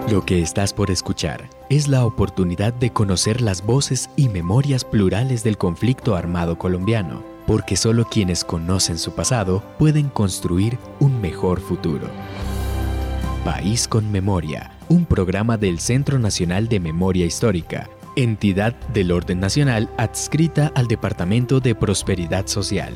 Lo que estás por escuchar es la oportunidad de conocer las voces y memorias plurales del conflicto armado colombiano, porque solo quienes conocen su pasado pueden construir un mejor futuro. País con Memoria, un programa del Centro Nacional de Memoria Histórica, entidad del orden nacional adscrita al Departamento de Prosperidad Social.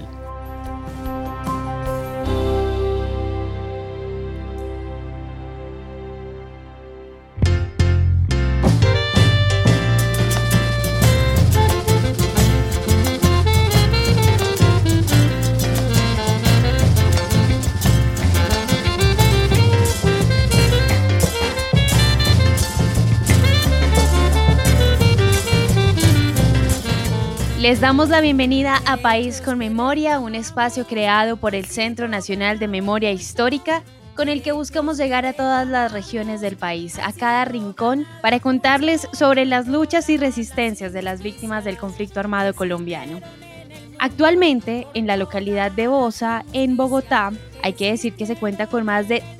Les damos la bienvenida a País con Memoria, un espacio creado por el Centro Nacional de Memoria Histórica, con el que buscamos llegar a todas las regiones del país, a cada rincón, para contarles sobre las luchas y resistencias de las víctimas del conflicto armado colombiano. Actualmente, en la localidad de Bosa, en Bogotá, hay que decir que se cuenta con más de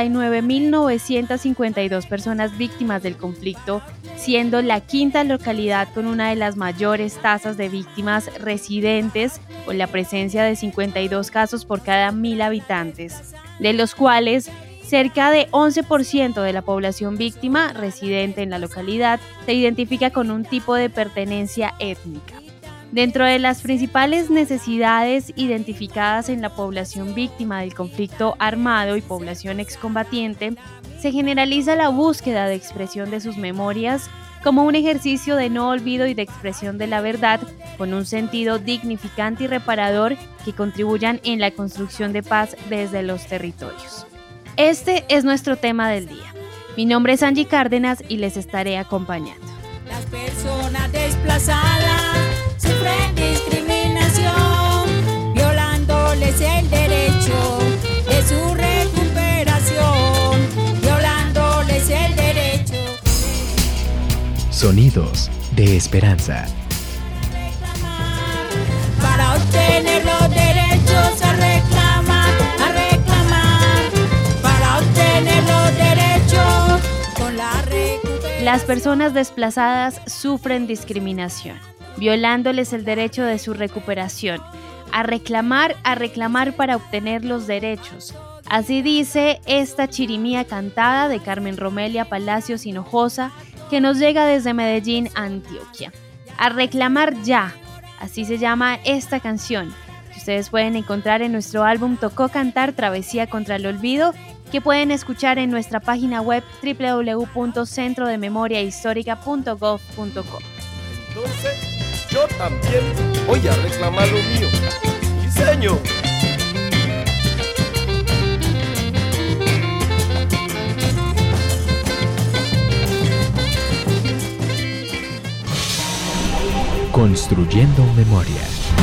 39.952 personas víctimas del conflicto, siendo la quinta localidad con una de las mayores tasas de víctimas residentes, con la presencia de 52 casos por cada 1.000 habitantes, de los cuales cerca de 11% de la población víctima residente en la localidad se identifica con un tipo de pertenencia étnica. Dentro de las principales necesidades identificadas en la población víctima del conflicto armado y población excombatiente, se generaliza la búsqueda de expresión de sus memorias como un ejercicio de no olvido y de expresión de la verdad con un sentido dignificante y reparador que contribuyan en la construcción de paz desde los territorios. Este es nuestro tema del día. Mi nombre es Angie Cárdenas y les estaré acompañando. Las personas desplazadas sufren discriminación, violándoles el derecho de su recuperación, violándoles el derecho. Sonidos de esperanza. Para obtener los derechos a reclamar, para obtener los derechos con la recuperación. Las personas desplazadas sufren discriminación, violándoles el derecho de su recuperación, a reclamar para obtener los derechos. Así dice esta chirimía cantada de Carmen Romelia Palacios Hinojosa, que nos llega desde Medellín, Antioquia. A reclamar ya, así se llama esta canción, que ustedes pueden encontrar en nuestro álbum Tocó Cantar Travesía contra el Olvido, que pueden escuchar en nuestra página web www.centrodememoriahistórica.gov.co. Entonces, yo también voy a reclamar lo mío. ¡Sí, señor! Construyendo memoria.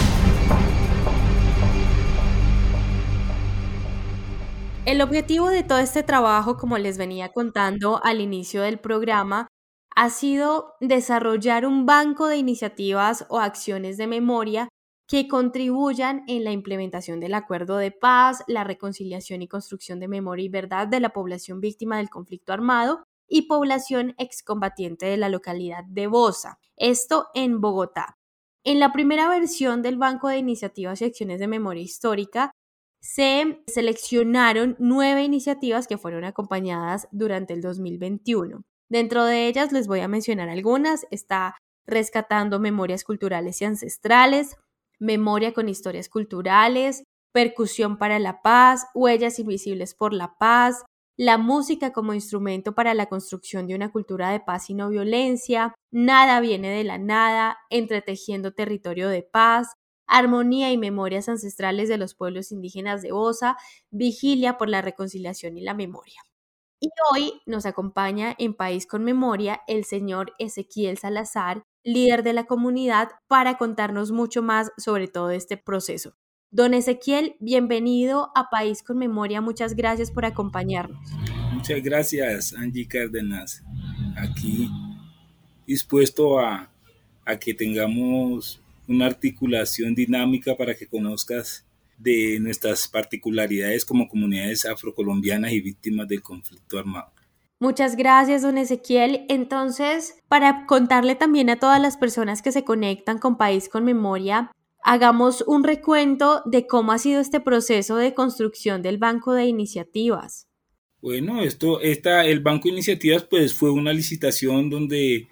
El objetivo de todo este trabajo, como les venía contando al inicio del programa, ha sido desarrollar un banco de iniciativas o acciones de memoria que contribuyan en la implementación del acuerdo de paz, la reconciliación y construcción de memoria y verdad de la población víctima del conflicto armado y población excombatiente de la localidad de Bosa, esto en Bogotá. En la primera versión del banco de iniciativas y acciones de memoria histórica, se seleccionaron 9 iniciativas que fueron acompañadas durante el 2021. Dentro de ellas les voy a mencionar algunas. Está Rescatando Memorias Culturales y Ancestrales, Memoria con Historias Culturales, Percusión para la Paz, Huellas Invisibles por la Paz, la música como instrumento para la construcción de una cultura de paz y no violencia, Nada viene de la nada, Entretejiendo Territorio de Paz, Armonía y Memorias Ancestrales de los Pueblos Indígenas de Bosa, Vigilia por la Reconciliación y la Memoria. Y hoy nos acompaña en País con Memoria el señor Ezequiel Salazar, líder de la comunidad, para contarnos mucho más sobre todo este proceso. Don Ezequiel, bienvenido a País con Memoria, muchas gracias por acompañarnos. Muchas gracias, Angie Cárdenas, aquí dispuesto a que tengamos una articulación dinámica para que conozcas de nuestras particularidades como comunidades afrocolombianas y víctimas del conflicto armado. Muchas gracias, don Ezequiel. Entonces, para contarle también a todas las personas que se conectan con País con Memoria, hagamos un recuento de cómo ha sido este proceso de construcción del Banco de Iniciativas. Bueno, el Banco de Iniciativas pues fue una licitación donde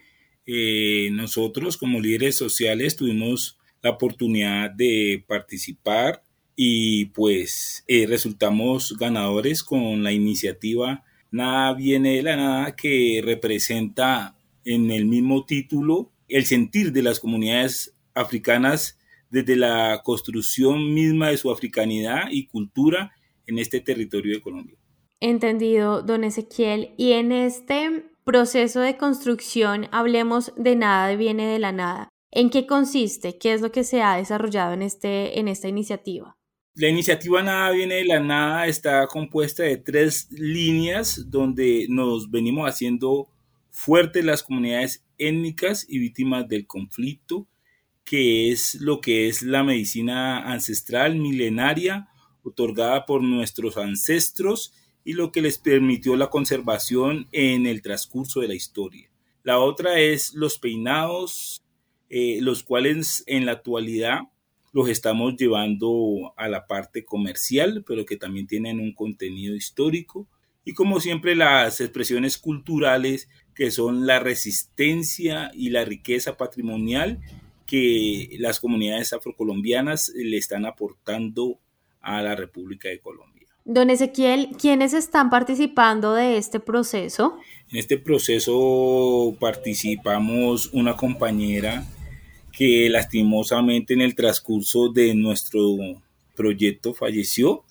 nosotros como líderes sociales tuvimos la oportunidad de participar y pues resultamos ganadores con la iniciativa Nada viene de la nada, que representa en el mismo título el sentir de las comunidades africanas desde la construcción misma de su africanidad y cultura en este territorio de Colombia. Entendido, don Ezequiel. Y en este proceso de construcción, hablemos de Nada viene de la nada. ¿En qué consiste? ¿Qué es lo que se ha desarrollado en esta iniciativa? La iniciativa Nada viene de la nada está compuesta de 3 líneas donde nos venimos haciendo fuertes las comunidades étnicas y víctimas del conflicto, que es la medicina ancestral milenaria otorgada por nuestros ancestros y lo que les permitió la conservación en el transcurso de la historia. La otra es los peinados, los cuales en la actualidad los estamos llevando a la parte comercial, pero que también tienen un contenido histórico. Y como siempre, las expresiones culturales, que son la resistencia y la riqueza patrimonial que las comunidades afrocolombianas le están aportando a la República de Colombia. Don Ezequiel, ¿quiénes están participando de este proceso? En este proceso participamos una compañera que lastimosamente en el transcurso de nuestro proyecto falleció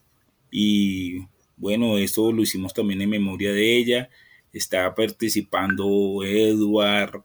y bueno, eso lo hicimos también en memoria de ella. Está participando Edward,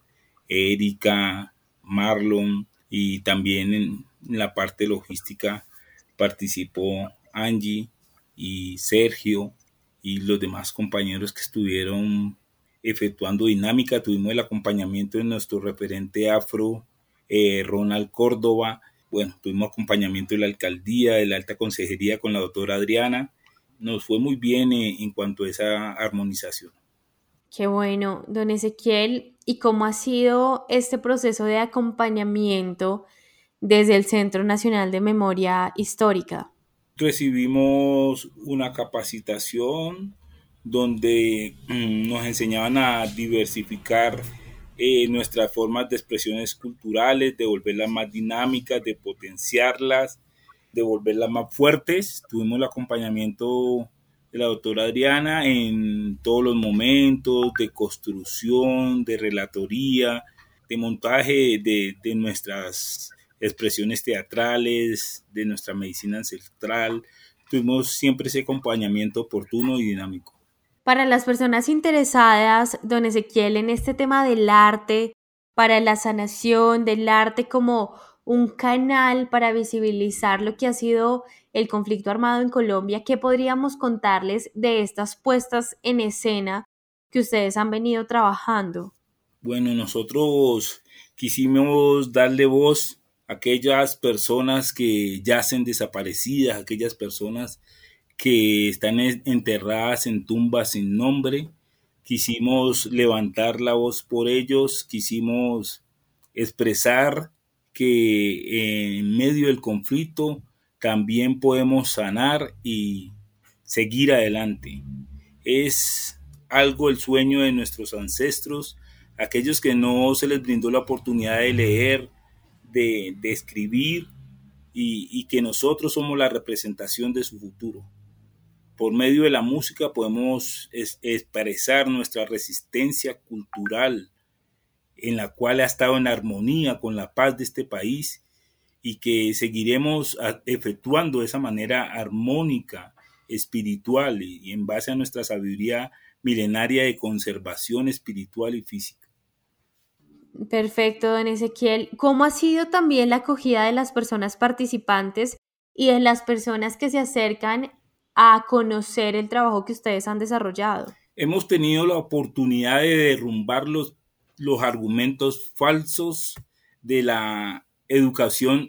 Erika, Marlon y también en la parte logística participó Angie y Sergio y los demás compañeros que estuvieron efectuando dinámica. Tuvimos el acompañamiento de nuestro referente afro, Ronald Córdoba. Bueno, tuvimos acompañamiento de la alcaldía, de la alta consejería con la doctora Adriana. Nos fue muy bien en cuanto a esa armonización. Qué bueno, don Ezequiel. ¿Y cómo ha sido este proceso de acompañamiento desde el Centro Nacional de Memoria Histórica? Recibimos una capacitación donde nos enseñaban a diversificar nuestras formas de expresiones culturales, de volverlas más dinámicas, de potenciarlas, de volverlas más fuertes. Tuvimos el acompañamiento de la doctora Adriana en todos los momentos de construcción, de relatoría, de montaje de nuestras expresiones teatrales, de nuestra medicina ancestral. Tuvimos siempre ese acompañamiento oportuno y dinámico. Para las personas interesadas, don Ezequiel, en este tema del arte, para la sanación del arte como un canal para visibilizar lo que ha sido el conflicto armado en Colombia, ¿qué podríamos contarles de estas puestas en escena que ustedes han venido trabajando? Bueno, nosotros quisimos darle voz a aquellas personas que yacen desaparecidas, aquellas personas que están enterradas en tumbas sin nombre. Quisimos levantar la voz por ellos, quisimos expresar que en medio del conflicto también podemos sanar y seguir adelante. Es algo el sueño de nuestros ancestros, aquellos que no se les brindó la oportunidad de leer, de escribir y que nosotros somos la representación de su futuro. Por medio de la música podemos expresar nuestra resistencia cultural, en la cual ha estado en armonía con la paz de este país y que seguiremos efectuando de esa manera armónica, espiritual y en base a nuestra sabiduría milenaria de conservación espiritual y física. Perfecto, don Ezequiel. ¿Cómo ha sido también la acogida de las personas participantes y de las personas que se acercan a conocer el trabajo que ustedes han desarrollado? Hemos tenido la oportunidad de derrumbar los argumentos falsos de la educación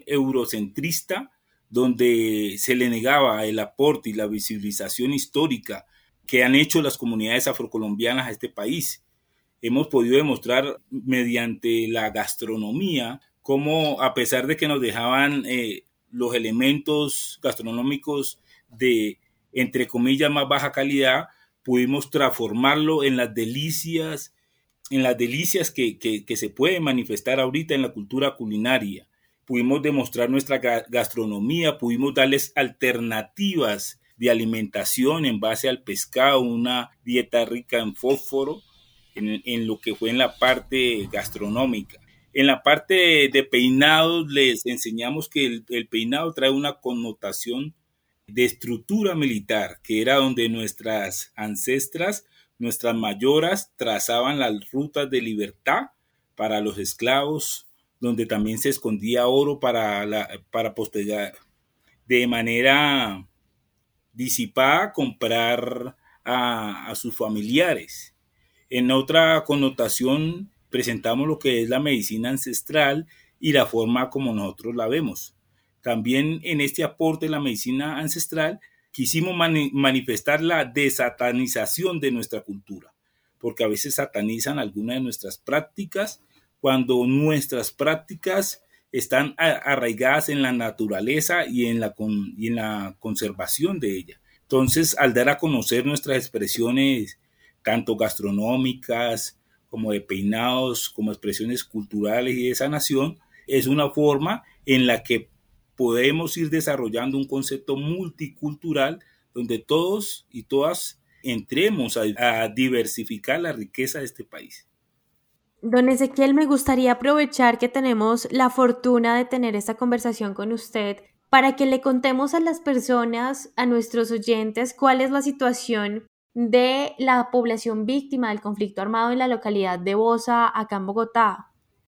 eurocentrista, donde se le negaba el aporte y la visibilización histórica que han hecho las comunidades afrocolombianas a este país. Hemos podido demostrar mediante la gastronomía cómo, a pesar de que nos dejaban los elementos gastronómicos de, entre comillas, más baja calidad, pudimos transformarlo en las delicias que se pueden manifestar ahorita en la cultura culinaria. Pudimos demostrar nuestra gastronomía, pudimos darles alternativas de alimentación en base al pescado, una dieta rica en fósforo, en lo que fue en la parte gastronómica. En la parte de peinados les enseñamos que el peinado trae una connotación de estructura militar, que era donde nuestras ancestras, nuestras mayoras, trazaban las rutas de libertad para los esclavos, donde también se escondía oro para postergar de manera disipada comprar a sus familiares. En otra connotación presentamos lo que es la medicina ancestral y la forma como nosotros la vemos. También en este aporte de la medicina ancestral quisimos manifestar la desatanización de nuestra cultura, porque a veces satanizan algunas de nuestras prácticas cuando nuestras prácticas están arraigadas en la naturaleza y en la conservación de ella. Entonces, al dar a conocer nuestras expresiones, tanto gastronómicas como de peinados, como expresiones culturales y de sanación, es una forma en la que podemos ir desarrollando un concepto multicultural donde todos y todas entremos a diversificar la riqueza de este país. Don Ezequiel, me gustaría aprovechar que tenemos la fortuna de tener esta conversación con usted para que le contemos a las personas, a nuestros oyentes, cuál es la situación de la población víctima del conflicto armado en la localidad de Bosa, acá en Bogotá.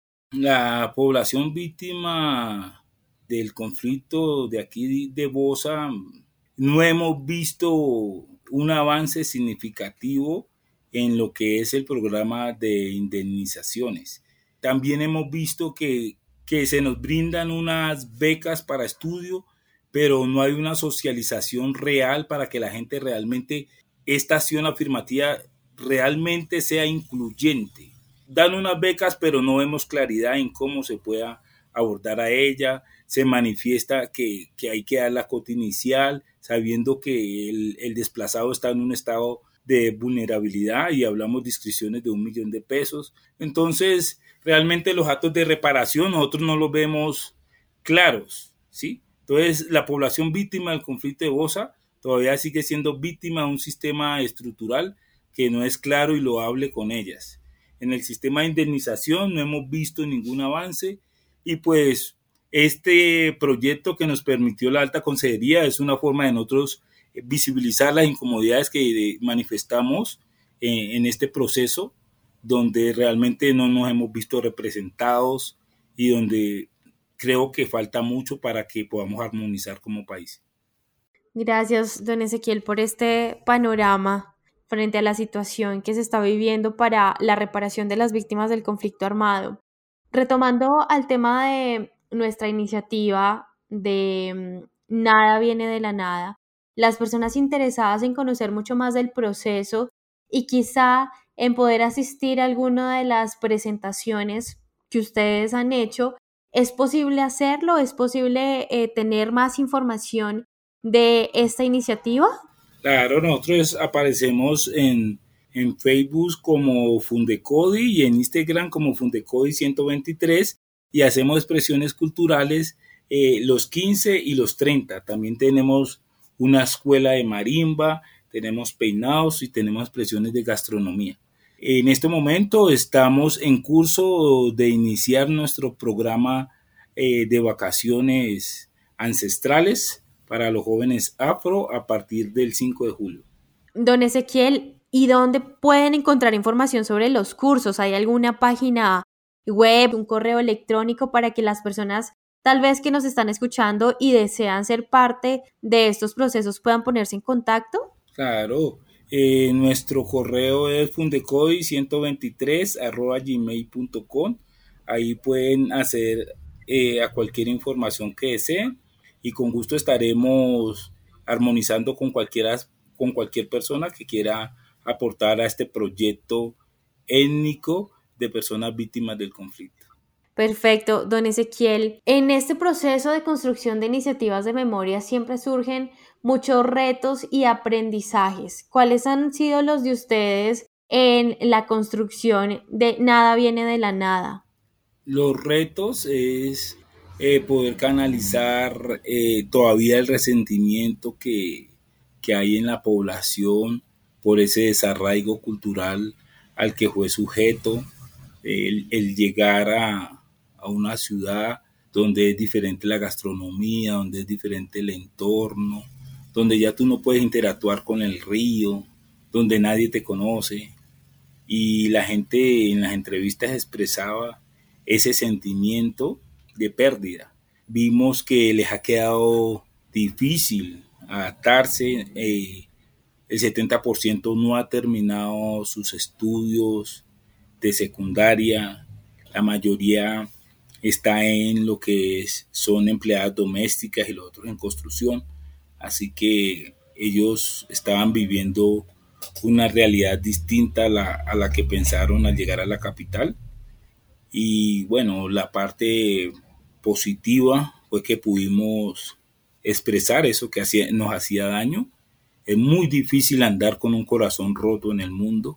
La población víctima del conflicto de aquí de Bosa, no hemos visto un avance significativo en lo que es el programa de indemnizaciones. También hemos visto que se nos brindan unas becas para estudio, pero no hay una socialización real para que la gente realmente, esta acción afirmativa realmente sea incluyente. Dan unas becas, pero no vemos claridad en cómo se pueda abordar a ella. Se manifiesta que hay que dar la cuota inicial, sabiendo que el desplazado está en un estado de vulnerabilidad y hablamos de inscripciones de 1 millón de pesos. Entonces, realmente los actos de reparación nosotros no los vemos claros, ¿sí? Entonces, la población víctima del conflicto de Bosa todavía sigue siendo víctima de un sistema estructural que no es claro y loable con ellas. En el sistema de indemnización no hemos visto ningún avance y pues este proyecto que nos permitió la alta consejería es una forma de nosotros visibilizar las incomodidades que manifestamos en este proceso, donde realmente no nos hemos visto representados y donde creo que falta mucho para que podamos armonizar como país. Gracias, don Ezequiel, por este panorama frente a la situación que se está viviendo para la reparación de las víctimas del conflicto armado. Retomando al tema de nuestra iniciativa de Nada viene de la nada, las personas interesadas en conocer mucho más del proceso y quizá en poder asistir a alguna de las presentaciones que ustedes han hecho, ¿es posible hacerlo? ¿Es posible tener más información de esta iniciativa? Claro, nosotros aparecemos en Facebook como Fundecodi y en Instagram como Fundecodi 123 y hacemos expresiones culturales los 15 y los 30. También tenemos una escuela de marimba, tenemos peinados y tenemos expresiones de gastronomía. En este momento estamos en curso de iniciar nuestro programa de vacaciones ancestrales para los jóvenes afro a partir del 5 de julio. Don Ezequiel, ¿y dónde pueden encontrar información sobre los cursos? ¿Hay alguna página web, un correo electrónico para que las personas tal vez que nos están escuchando y desean ser parte de estos procesos puedan ponerse en contacto? Claro, nuestro correo es fundecodi123@gmail.com. Ahí pueden acceder a cualquier información que deseen y con gusto estaremos armonizando con con cualquier persona que quiera aportar a este proyecto étnico de personas víctimas del conflicto. Perfecto, don Ezequiel. En este proceso de construcción de iniciativas de memoria siempre surgen muchos retos y aprendizajes. ¿Cuáles han sido los de ustedes en la construcción de Nada viene de la nada? Los retos es poder canalizar todavía el resentimiento que hay en la población por ese desarraigo cultural al que fue sujeto, el llegar a una ciudad donde es diferente la gastronomía, donde es diferente el entorno, donde ya tú no puedes interactuar con el río, donde nadie te conoce. Y la gente en las entrevistas expresaba ese sentimiento de pérdida. Vimos que les ha quedado difícil adaptarse. El 70% no ha terminado sus estudios de secundaria. La mayoría está en lo que son empleadas domésticas y los otros en construcción. Así que ellos estaban viviendo una realidad distinta a la que pensaron al llegar a la capital. Y bueno, la parte positiva fue que pudimos expresar eso que nos hacía daño. Es muy difícil andar con un corazón roto en el mundo,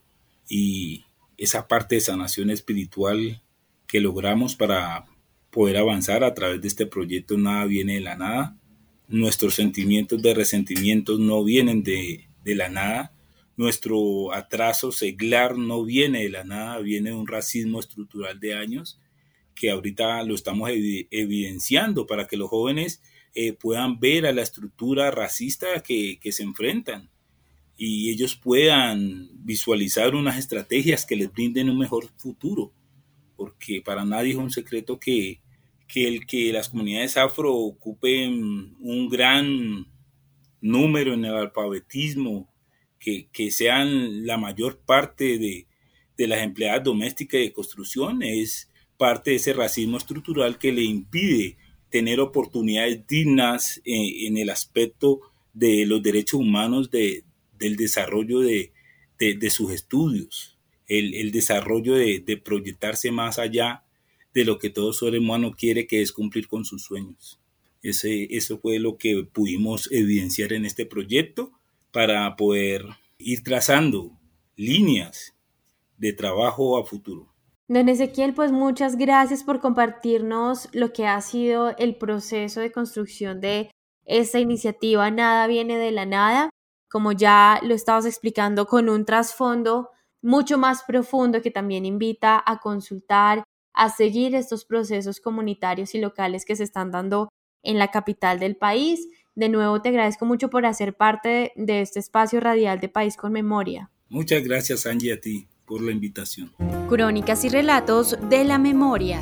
y esa parte de sanación espiritual que logramos para poder avanzar a través de este proyecto Nada viene de la nada. Nuestros sentimientos de resentimientos no vienen de la nada. Nuestro atraso seglar no viene de la nada, viene de un racismo estructural de años que ahorita lo estamos evidenciando para que los jóvenes puedan ver a la estructura racista que se enfrentan y ellos puedan visualizar unas estrategias que les brinden un mejor futuro, porque para nadie es un secreto que el que las comunidades afro ocupen un gran número en el alfabetismo, que sean la mayor parte de las empleadas domésticas de construcción, es parte de ese racismo estructural que le impide tener oportunidades dignas en el aspecto de los derechos humanos, del desarrollo de sus estudios, el desarrollo de proyectarse más allá de lo que todo ser humano quiere, que es cumplir con sus sueños. Eso fue lo que pudimos evidenciar en este proyecto para poder ir trazando líneas de trabajo a futuro. Don Ezequiel, pues muchas gracias por compartirnos lo que ha sido el proceso de construcción de esta iniciativa Nada viene de la nada, como ya lo estabas explicando, con un trasfondo mucho más profundo que también invita a consultar, a seguir estos procesos comunitarios y locales que se están dando en la capital del país. De nuevo te agradezco mucho por hacer parte de este espacio radial de País con Memoria. Muchas gracias, Angie, a ti por la invitación. Crónicas y relatos de la memoria.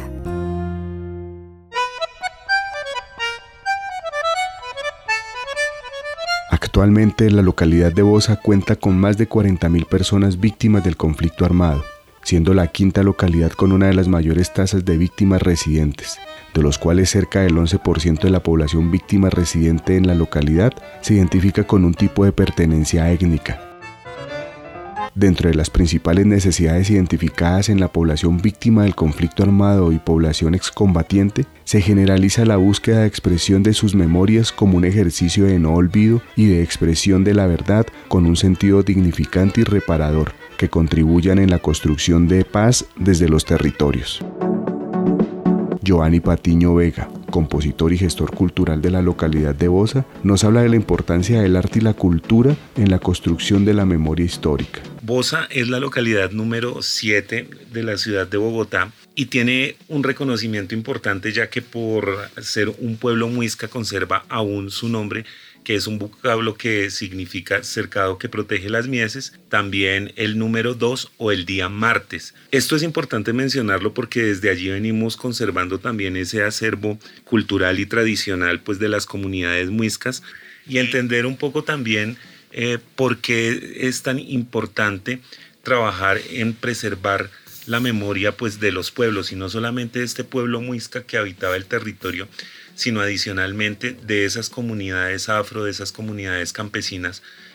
Actualmente la localidad de Bosa cuenta con más de 40.000 personas víctimas del conflicto armado, siendo la quinta localidad con una de las mayores tasas de víctimas residentes, de los cuales cerca del 11% de la población víctima residente en la localidad se identifica con un tipo de pertenencia étnica. Dentro de las principales necesidades identificadas en la población víctima del conflicto armado y población excombatiente, se generaliza la búsqueda de expresión de sus memorias como un ejercicio de no olvido y de expresión de la verdad con un sentido dignificante y reparador, que contribuyan en la construcción de paz desde los territorios. Giovanni Patiño Vega, compositor y gestor cultural de la localidad de Bosa, nos habla de la importancia del arte y la cultura en la construcción de la memoria histórica. Bosa es la localidad número 7 de la ciudad de Bogotá y tiene un reconocimiento importante, ya que por ser un pueblo muisca conserva aún su nombre, que es un vocablo que significa cercado que protege las mieses, también el número 2 o el día martes. Esto es importante mencionarlo porque desde allí venimos conservando también ese acervo cultural y tradicional pues de las comunidades muiscas, y entender un poco también por qué es tan importante trabajar en preservar la memoria pues de los pueblos, y no solamente de este pueblo muisca que habitaba el territorio, sino adicionalmente de esas comunidades afro, de esas comunidades campesinas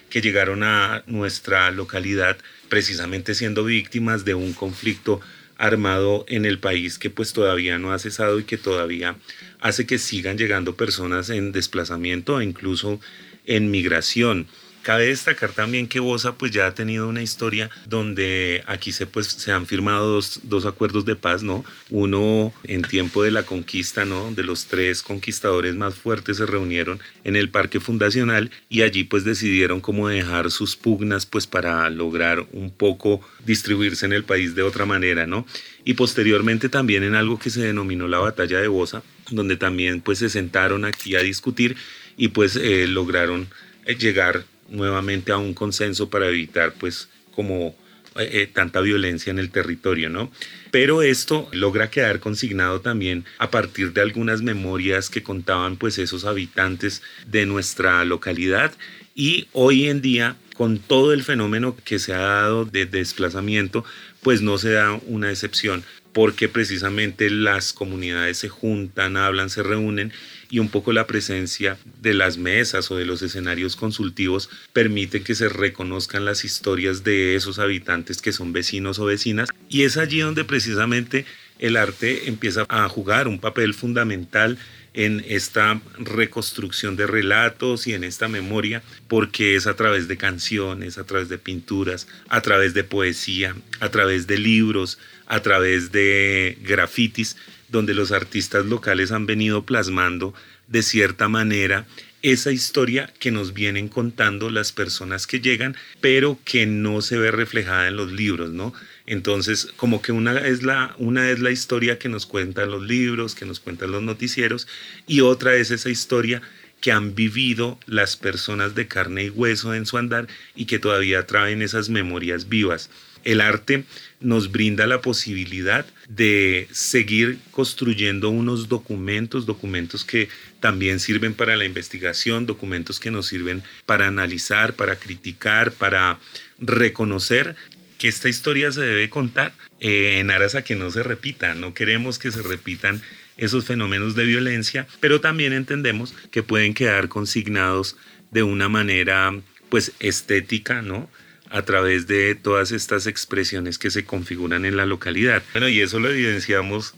que llegaron a nuestra localidad precisamente siendo víctimas de un conflicto armado en el país que pues todavía no ha cesado y que todavía hace que sigan llegando personas en desplazamiento e incluso en migración. Cabe destacar también que Bosa pues ya ha tenido una historia donde aquí se han firmado dos acuerdos de paz, ¿no? Uno en tiempo de la conquista, ¿no? Donde los 3 conquistadores más fuertes se reunieron en el Parque Fundacional y allí pues decidieron cómo dejar sus pugnas pues para lograr un poco distribuirse en el país de otra manera, ¿no? Y posteriormente también en algo que se denominó la Batalla de Bosa, donde también pues se sentaron aquí a discutir y pues lograron llegar nuevamente a un consenso para evitar pues como tanta violencia en el territorio, ¿no? Pero esto logra quedar consignado también a partir de algunas memorias que contaban pues esos habitantes de nuestra localidad y hoy en día con todo el fenómeno que se ha dado de desplazamiento pues no se da una excepción porque precisamente las comunidades se juntan, hablan, se reúnen y un poco la presencia de las mesas o de los escenarios consultivos permite que se reconozcan las historias de esos habitantes que son vecinos o vecinas y es allí donde precisamente el arte empieza a jugar un papel fundamental en esta reconstrucción de relatos y en esta memoria porque es a través de canciones, a través de pinturas, a través de poesía, a través de libros, a través de grafitis donde los artistas locales han venido plasmando de cierta manera esa historia que nos vienen contando las personas que llegan, pero que no se ve reflejada en los libros, ¿no? Entonces, como que una es la historia que nos cuentan los libros, que nos cuentan los noticieros, y otra es esa historia que han vivido las personas de carne y hueso en su andar y que todavía traen esas memorias vivas. El arte nos brinda la posibilidad de seguir construyendo unos documentos que también sirven para la investigación, documentos que nos sirven para analizar, para criticar, para reconocer que esta historia se debe contar en aras a que no se repita. No queremos que se repitan esos fenómenos de violencia, pero también entendemos que pueden quedar consignados de una manera pues estética, ¿no? A través de todas estas expresiones que se configuran en la localidad. Bueno, y eso lo evidenciamos,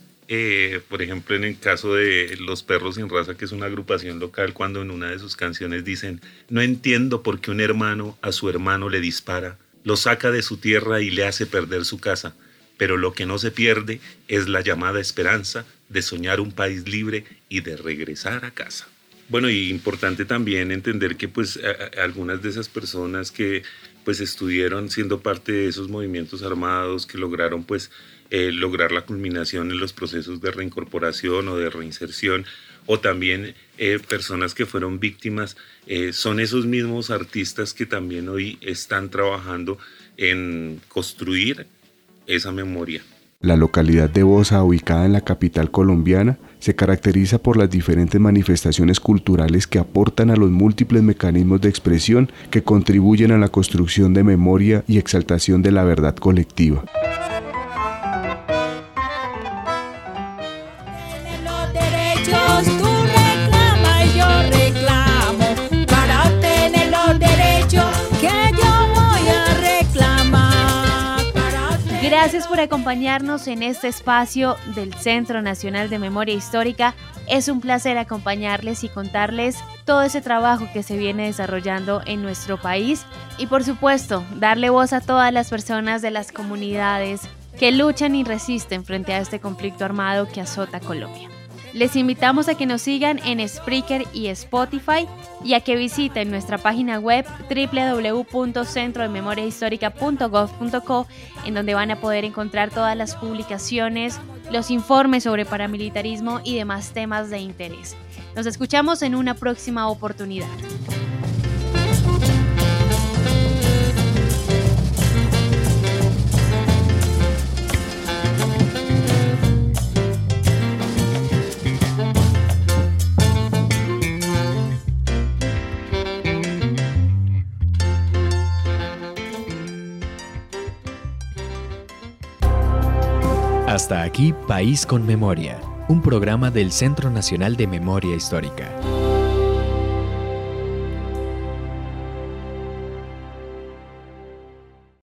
por ejemplo, en el caso de Los Perros Sin Raza, que es una agrupación local, cuando en una de sus canciones dicen: no entiendo por qué un hermano a su hermano le dispara, lo saca de su tierra y le hace perder su casa, pero lo que no se pierde es la llamada esperanza de soñar un país libre y de regresar a casa. Bueno, y importante también entender que pues algunas de esas personas que pues estuvieron siendo parte de esos movimientos armados que lograron pues lograr la culminación en los procesos de reincorporación o de reinserción, o también personas que fueron víctimas, son esos mismos artistas que también hoy están trabajando en construir esa memoria. La localidad de Bosa, ubicada en la capital colombiana, se caracteriza por las diferentes manifestaciones culturales que aportan a los múltiples mecanismos de expresión que contribuyen a la construcción de memoria y exaltación de la verdad colectiva. Los derechos tú reclamas y yo reclamo, para obtener los derechos que yo voy a reclamar. Gracias por acompañarnos en este espacio del Centro Nacional de Memoria Histórica. Es un placer acompañarles y contarles todo ese trabajo que se viene desarrollando en nuestro país y, por supuesto, darle voz a todas las personas de las comunidades que luchan y resisten frente a este conflicto armado que azota Colombia. Les invitamos a que nos sigan en Spreaker y Spotify y a que visiten nuestra página web www.centrodememoriahistorica.gov.co, en donde van a poder encontrar todas las publicaciones, los informes sobre paramilitarismo y demás temas de interés. Nos escuchamos en una próxima oportunidad. Hasta aquí País con Memoria, un programa del Centro Nacional de Memoria Histórica.